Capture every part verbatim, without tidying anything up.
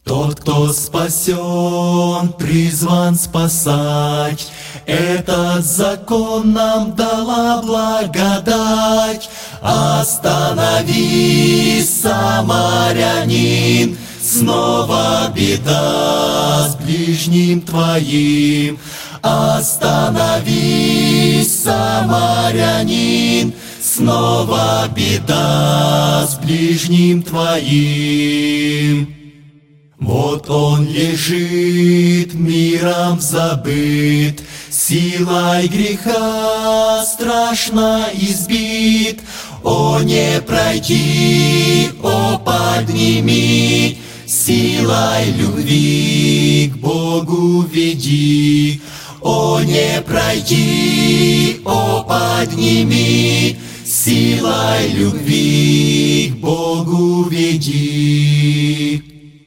Тот, кто спасен, призван спасать. Этот закон нам дала благодать. Остановись, самарянин, снова беда с ближним твоим. Остановись, самарянин, снова беда с ближним твоим. Вот он лежит, миром забыт, силой греха страшно избит. О, не пройти, о, подними, силой любви к Богу веди. О, не пройти, о, подними, силой любви к Богу веди.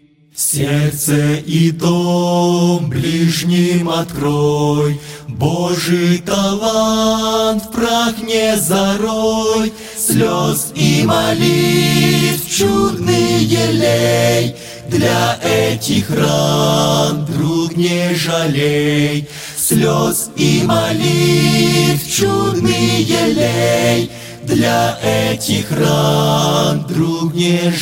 Сердце и дом ближним открой, Божий талант в прах не зарой, слез и молитв чудные лей, для этих ран, друг, не жалей. Слез и молитв чудные лей, для этих ран, друг, не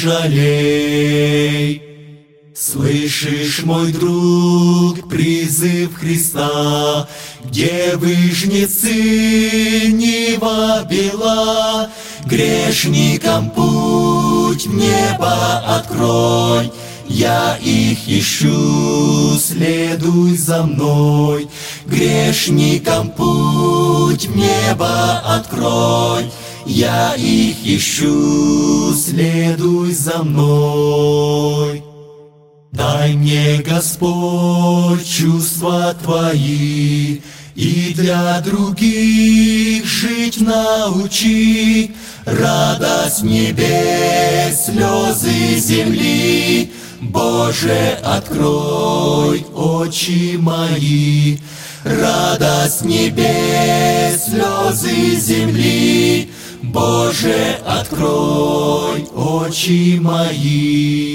жалей. Слышишь, мой друг, призыв Христа, где вы, жнецы, нива бела, грешникам путь в небо открой. Я их ищу, следуй за мной. Грешникам путь в небо открой. Я их ищу, следуй за мной. Дай мне, Господь, чувства Твои, и для других жить научи. Радость небес, слезы земли, Боже, открой очи мои. Радость небес, слезы земли, Боже, открой очи мои.